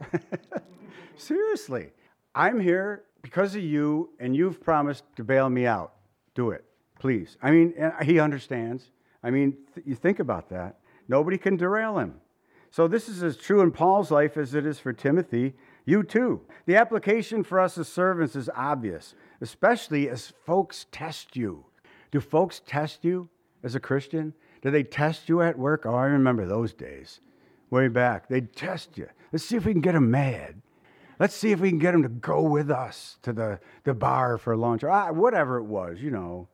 Seriously. I'm here because of you, and you've promised to bail me out. Do it, please. I mean, he understands. I mean, th- you think about that. Nobody can derail him. So this is as true in Paul's life as it is for Timothy. You too. The application for us as servants is obvious, especially as folks test you. Do folks test you as a Christian? Do they test you at work? Oh, I remember those days. Way back. They'd test you. Let's see if we can get them mad. Let's see if we can get them to go with us to the, the bar for lunch, or ah, whatever it was, you know.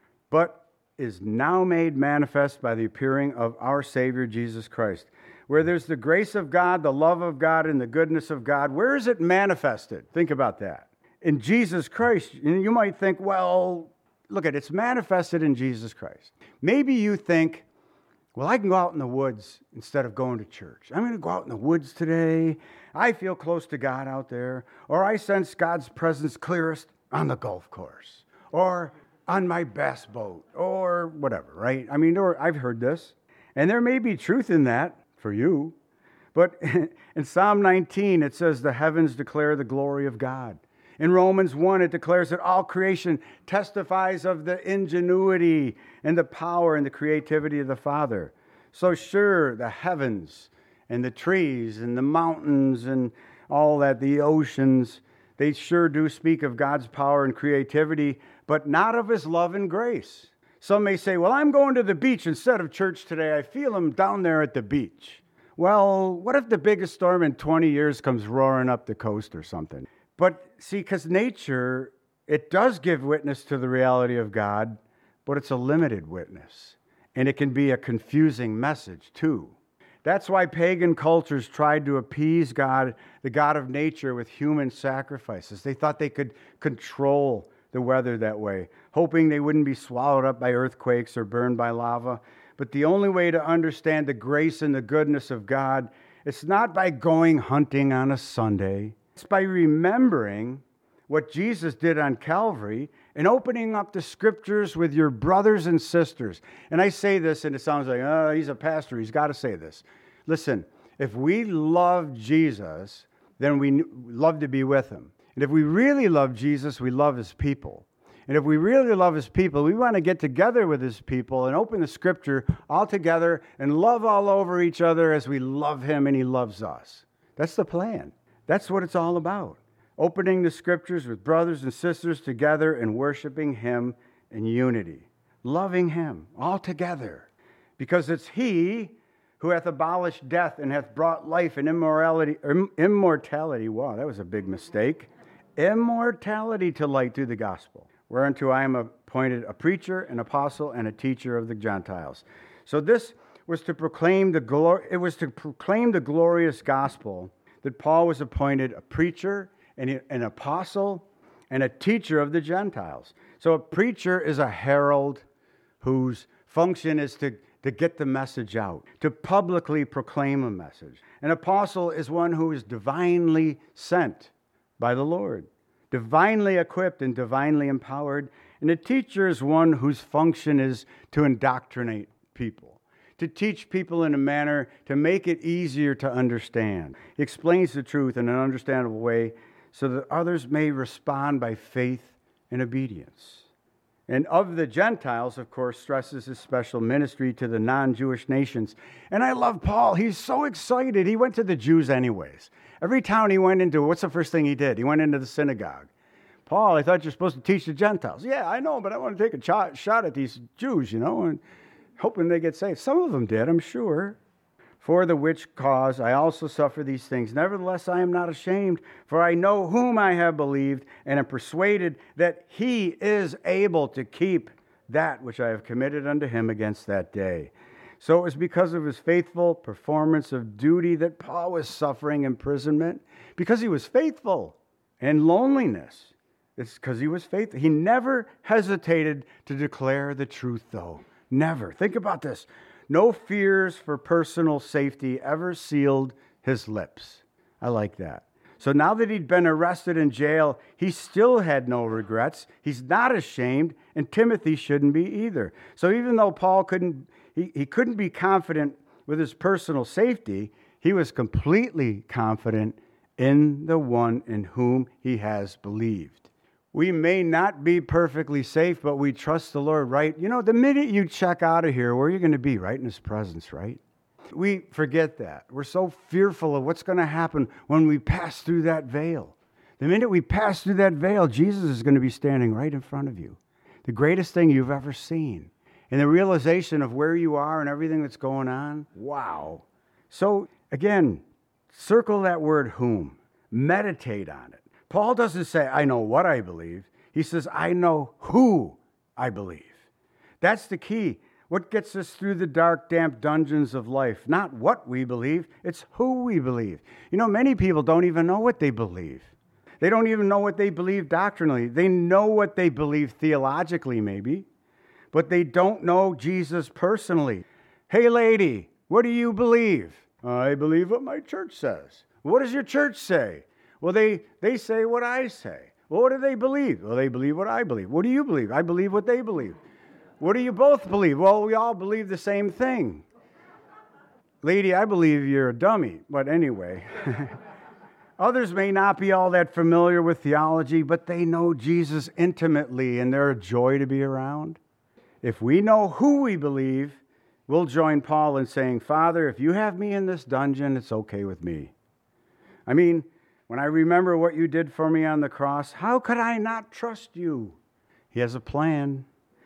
But is now made manifest by the appearing of our Savior, Jesus Christ. Where there's the grace of God, the love of God, and the goodness of God, where is it manifested? Think about that. In Jesus Christ. And you might think, well, look at it, it's manifested in Jesus Christ. Maybe you think, well, I can go out in the woods instead of going to church. I'm going to go out in the woods today. I feel close to God out there. Or I sense God's presence clearest on the golf course. Or on my bass boat. Or whatever, right? I mean, or I've heard this. And there may be truth in that for you. But in Psalm nineteen, it says, the heavens declare the glory of God. In Romans one, it declares that all creation testifies of the ingenuity and the power and the creativity of the Father. So sure, the heavens and the trees and the mountains and all that, the oceans, they sure do speak of God's power and creativity, but not of His love and grace. Some may say, well, I'm going to the beach instead of church today. I feel Him down there at the beach. Well, what if the biggest storm in twenty years comes roaring up the coast or something? But see, because nature, it does give witness to the reality of God, but it's a limited witness. And it can be a confusing message, too. That's why pagan cultures tried to appease God, the God of nature, with human sacrifices. They thought they could control the weather that way, hoping they wouldn't be swallowed up by earthquakes or burned by lava. But the only way to understand the grace and the goodness of God, it's not by going hunting on a Sunday. It's by remembering what Jesus did on Calvary and opening up the Scriptures with your brothers and sisters. And I say this, and it sounds like, oh, he's a pastor. He's got to say this. Listen, if we love Jesus, then we love to be with Him. And if we really love Jesus, we love His people. And if we really love His people, we want to get together with His people and open the Scripture all together and love all over each other as we love Him and He loves us. That's the plan. That's what it's all about. Opening the Scriptures with brothers and sisters together and worshiping Him in unity. Loving Him all together. Because it's He who hath abolished death and hath brought life and immorality, immortality. Wow, that was a big mistake. Immortality to light through the gospel. Whereunto I am appointed a preacher, an apostle, and a teacher of the Gentiles. So this was to proclaim the glor- it was to proclaim the glorious gospel that Paul was appointed a preacher, and an apostle, and a teacher of the Gentiles. So a preacher is a herald whose function is to, to get the message out, to publicly proclaim a message. An apostle is one who is divinely sent by the Lord, divinely equipped and divinely empowered. And a teacher is one whose function is to indoctrinate people, to teach people in a manner to make it easier to understand. He explains the truth in an understandable way so that others may respond by faith and obedience. And of the Gentiles, of course, stresses his special ministry to the non-Jewish nations. And I love Paul. He's so excited. He went to the Jews anyways. Every town he went into, what's the first thing he did? He went into the synagogue. Paul, I thought you're supposed to teach the Gentiles. Yeah, I know, but I want to take a shot, shot at these Jews, you know, and hoping they get saved. Some of them did, I'm sure. For the which cause I also suffer these things. Nevertheless, I am not ashamed, for I know whom I have believed, and am persuaded that He is able to keep that which I have committed unto Him against that day. So it was because of his faithful performance of duty that Paul was suffering imprisonment, because he was faithful, and loneliness. It's because he was faithful. He never hesitated to declare the truth, though. Never. Think about this. No fears for personal safety ever sealed his lips. I like that. So now that he'd been arrested in jail, he still had no regrets. He's not ashamed, and Timothy shouldn't be either. So even though Paul couldn't, he, he couldn't be confident with his personal safety, he was completely confident in the one in whom he has believed. We may not be perfectly safe, but we trust the Lord, right? You know, the minute you check out of here, where are you going to be? Right in His presence, right? We forget that. We're so fearful of what's going to happen when we pass through that veil. The minute we pass through that veil, Jesus is going to be standing right in front of you. The greatest thing you've ever seen. And the realization of where you are and everything that's going on, wow. So again, circle that word whom. Meditate on it. Paul doesn't say, I know what I believe. He says, I know who I believe. That's the key. What gets us through the dark, damp dungeons of life? Not what we believe, it's who we believe. You know, many people don't even know what they believe. They don't even know what they believe doctrinally. They know what they believe theologically, maybe, but they don't know Jesus personally. Hey, lady, what do you believe? I believe what my church says. What does your church say? Well, they, they say what I say. Well, what do they believe? Well, they believe what I believe. What do you believe? I believe what they believe. What do you both believe? Well, we all believe the same thing. Lady, I believe you're a dummy. But anyway, others may not be all that familiar with theology, but they know Jesus intimately, and they're a joy to be around. If we know who we believe, we'll join Paul in saying, Father, if you have me in this dungeon, it's okay with me. I mean, when I remember what you did for me on the cross, how could I not trust you? He has a plan.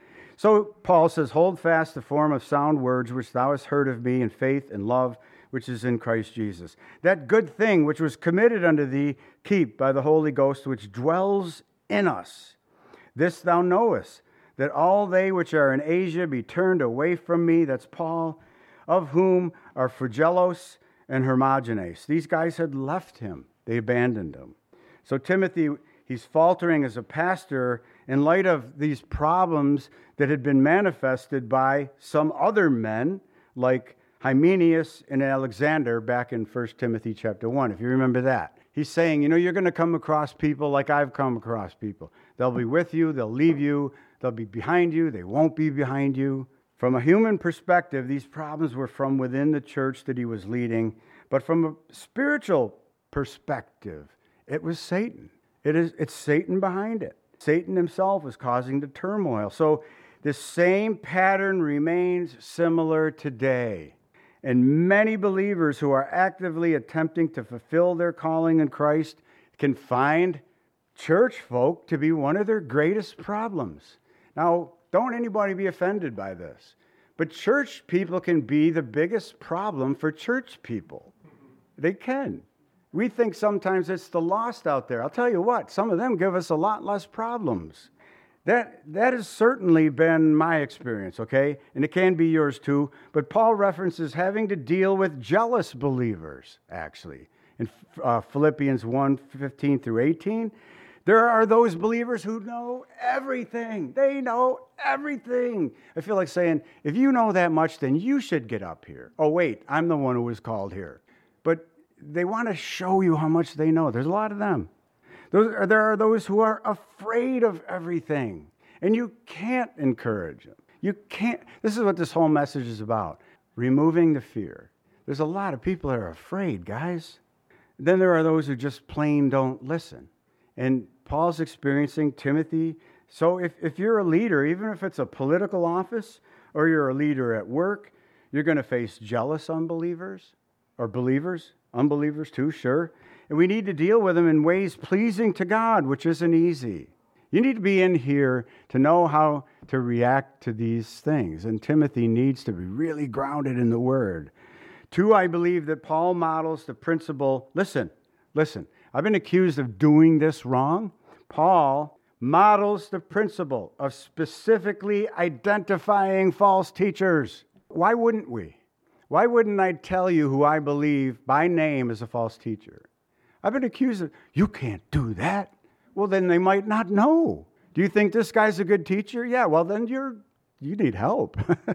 So Paul says, hold fast the form of sound words which thou hast heard of me in faith and love which is in Christ Jesus. That good thing which was committed unto thee, keep by the Holy Ghost which dwells in us. This thou knowest, that all they which are in Asia be turned away from me, that's Paul, of whom are Phrygelus and Hermogenes. These guys had left him. They abandoned him. So Timothy, he's faltering as a pastor in light of these problems that had been manifested by some other men like Hymenaeus and Alexander back in First Timothy chapter one, if you remember that. He's saying, you know, you're going to come across people like I've come across people. They'll be with you, they'll leave you, they'll be behind you, they won't be behind you. From a human perspective, these problems were from within the church that he was leading, but from a spiritual perspective, it was Satan. It is, it's Satan behind it. Satan himself is causing the turmoil. So the same pattern remains similar today. And many believers who are actively attempting to fulfill their calling in Christ can find church folk to be one of their greatest problems. Now, don't anybody be offended by this, but church people can be the biggest problem for church people. They can. We think sometimes it's the lost out there. I'll tell you what, some of them give us a lot less problems. That, that has certainly been my experience, okay? And it can be yours too. But Paul references having to deal with jealous believers, actually. In uh, Philippians one, fifteen through eighteen, there are those believers who know everything. They know everything. I feel like saying, if you know that much, then you should get up here. Oh, wait, I'm the one who was called here. But they want to show you how much they know. There's a lot of them. Those are, there are those who are afraid of everything, and you can't encourage them. You can't. This is what this whole message is about, removing the fear. There's a lot of people that are afraid, guys. Then there are those who just plain don't listen. And Paul's experiencing Timothy. So if, if you're a leader, even if it's a political office or you're a leader at work, you're going to face jealous unbelievers or believers. Unbelievers too, sure. And we need to deal with them in ways pleasing to God, which isn't easy. You need to be in here to know how to react to these things. And Timothy needs to be really grounded in the Word. Two, I believe that Paul models the principle. Listen, listen. I've been accused of doing this wrong. Paul models the principle of specifically identifying false teachers. Why wouldn't we? Why wouldn't I tell you who I believe by name as a false teacher? I've been accused of, you can't do that. Well, then they might not know. Do you think this guy's a good teacher? Yeah, well, then you're you need help.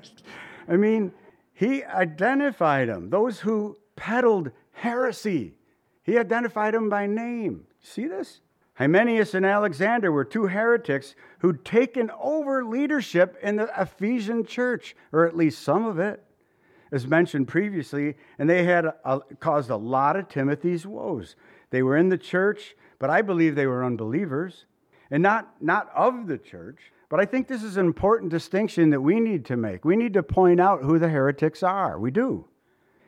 I mean, he identified them, those who peddled heresy. He identified them by name. See this? Hymenaeus and Alexander were two heretics who'd taken over leadership in the Ephesian church, or at least some of it, as mentioned previously, and they had a, caused a lot of Timothy's woes. They were in the church, but I believe they were unbelievers, and not, not of the church. But I think this is an important distinction that we need to make. We need to point out who the heretics are. We do.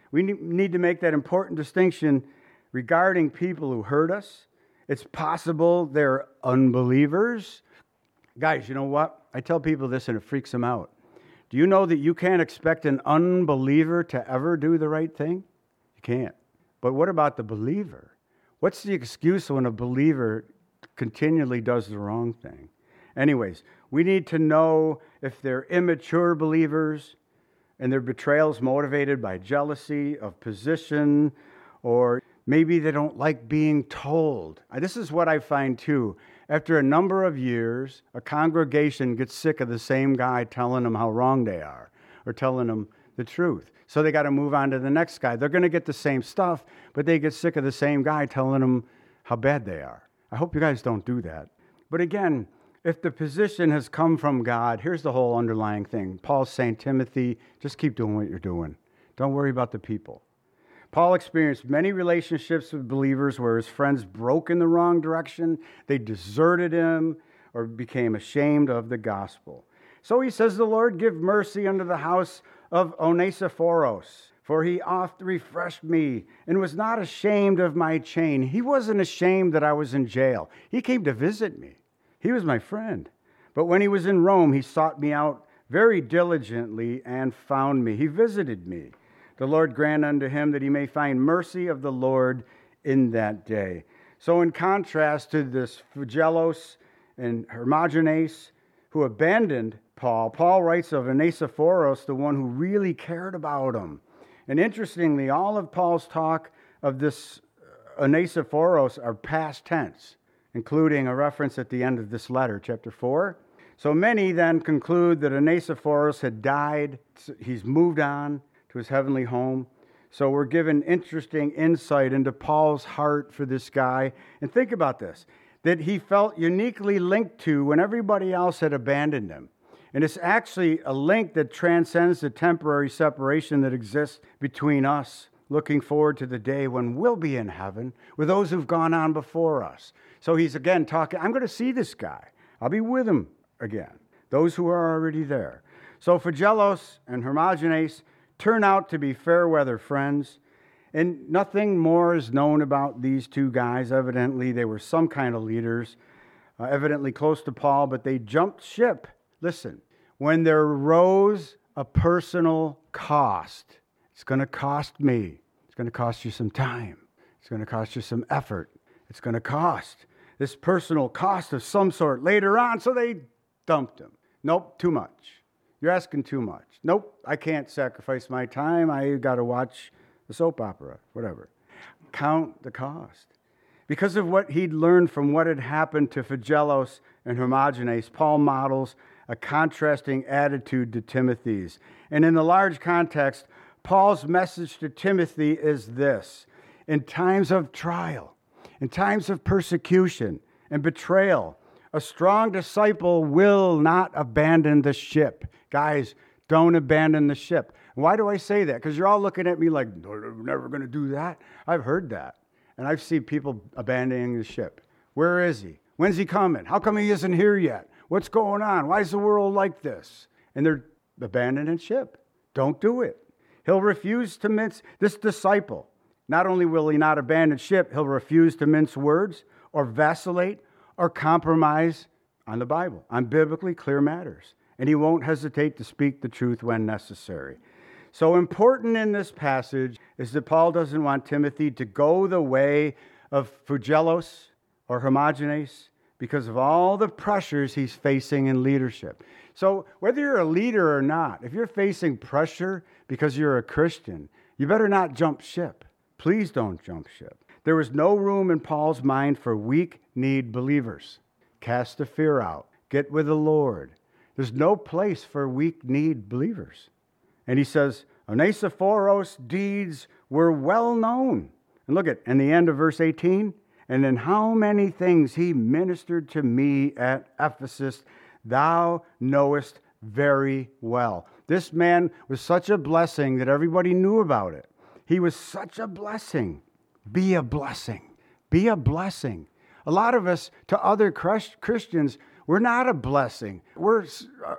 We need to make that important distinction regarding people who hurt us. It's possible they're unbelievers. Guys, you know what? I tell people this and it freaks them out. Do you know that you can't expect an unbeliever to ever do the right thing? You can't. But what about the believer? What's the excuse when a believer continually does the wrong thing? Anyways, we need to know if they're immature believers and their betrayal's motivated by jealousy of position, or maybe they don't like being told. This is what I find too. After a number of years, a congregation gets sick of the same guy telling them how wrong they are or telling them the truth. So they got to move on to the next guy. They're going to get the same stuff, but they get sick of the same guy telling them how bad they are. I hope you guys don't do that. But again, if the position has come from God, here's the whole underlying thing. Paul's saying, Timothy, just keep doing what you're doing. Don't worry about the people. Paul experienced many relationships with believers where his friends broke in the wrong direction, they deserted him, or became ashamed of the gospel. So he says, the Lord give mercy unto the house of Onesiphorus, for he oft refreshed me and was not ashamed of my chain. He wasn't ashamed that I was in jail. He came to visit me. He was my friend. But when he was in Rome, he sought me out very diligently and found me. He visited me. The Lord grant unto him that he may find mercy of the Lord in that day. So in contrast to this Phygelus and Hermogenes who abandoned Paul, Paul writes of Onesiphorus, the one who really cared about him. And interestingly, all of Paul's talk of this Onesiphorus are past tense, including a reference at the end of this letter, chapter four. So many then conclude that Onesiphorus had died. He's moved on to his heavenly home. So we're given interesting insight into Paul's heart for this guy. And think about this, that he felt uniquely linked to when everybody else had abandoned him. And it's actually a link that transcends the temporary separation that exists between us, looking forward to the day when we'll be in heaven with those who've gone on before us. So he's again talking, I'm going to see this guy. I'll be with him again, those who are already there. So Phygelus and Hermogenes turn out to be fair weather friends, and nothing more is known about these two guys. Evidently, they were some kind of leaders, uh, evidently close to Paul, but they jumped ship. Listen, when there arose a personal cost, it's going to cost me. It's going to cost you some time. It's going to cost you some effort. It's going to cost this personal cost of some sort later on, so they dumped him. Nope, too much. You're asking too much. Nope, I can't sacrifice my time. I got to watch the soap opera, whatever. Count the cost. Because of what he'd learned from what had happened to Phygelus and Hermogenes, Paul models a contrasting attitude to Timothy's. And in the large context, Paul's message to Timothy is this: in times of trial, in times of persecution and betrayal, a strong disciple will not abandon the ship. Guys, don't abandon the ship. Why do I say that? Because you're all looking at me like, no, I'm never going to do that. I've heard that. And I've seen people abandoning the ship. Where is he? When's he coming? How come he isn't here yet? What's going on? Why is the world like this? And they're abandoning ship. Don't do it. He'll refuse to mince, this disciple, not only will he not abandon ship, he'll refuse to mince words or vacillate or compromise on the Bible, on biblically clear matters. And he won't hesitate to speak the truth when necessary. So important in this passage is that Paul doesn't want Timothy to go the way of Phygelus or Hermogenes because of all the pressures he's facing in leadership. So whether you're a leader or not, if you're facing pressure because you're a Christian, you better not jump ship. Please don't jump ship. There was no room in Paul's mind for weak-kneed believers. Cast the fear out. Get with the Lord. There's no place for weak-kneed believers. And he says, Onesiphorus' deeds were well known. And look at, in the end of verse eighteen, and in how many things he ministered to me at Ephesus, thou knowest very well. This man was such a blessing that everybody knew about it. He was such a blessing. Be a blessing. Be a blessing. A lot of us, to other Christians, we're not a blessing. We're a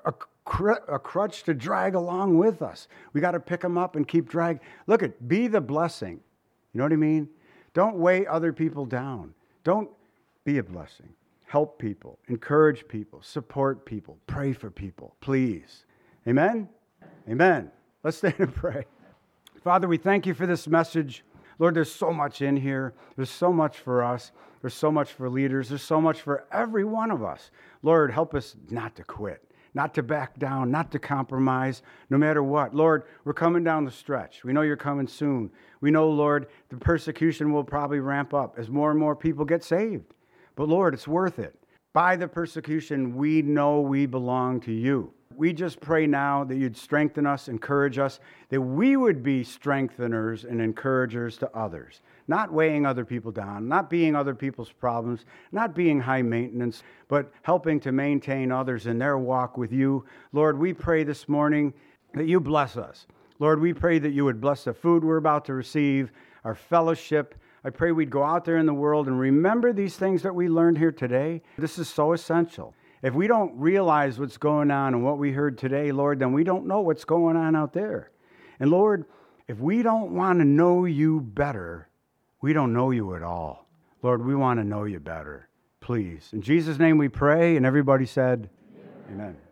cr- a crutch to drag along with us. We got to pick them up and keep dragging. Look at, be the blessing. You know what I mean? Don't weigh other people down. Don't be a blessing. Help people, encourage people, support people, pray for people, please. Amen? Amen. Let's stand and pray. Father, we thank you for this message. Lord, there's so much in here. There's so much for us. There's so much for leaders. There's so much for every one of us. Lord, help us not to quit, not to back down, not to compromise, no matter what. Lord, we're coming down the stretch. We know you're coming soon. We know, Lord, the persecution will probably ramp up as more and more people get saved. But Lord, it's worth it. By the persecution, we know we belong to you. We just pray now that you'd strengthen us, encourage us, that we would be strengtheners and encouragers to others, not weighing other people down, not being other people's problems, not being high maintenance, but helping to maintain others in their walk with you. Lord, we pray this morning that you bless us. Lord, we pray that you would bless the food we're about to receive, our fellowship. I pray we'd go out there in the world and remember these things that we learned here today. This is so essential. If we don't realize what's going on and what we heard today, Lord, then we don't know what's going on out there. And Lord, if we don't want to know you better, we don't know you at all. Lord, we want to know you better. Please. In Jesus' name we pray, and everybody said, amen. Amen.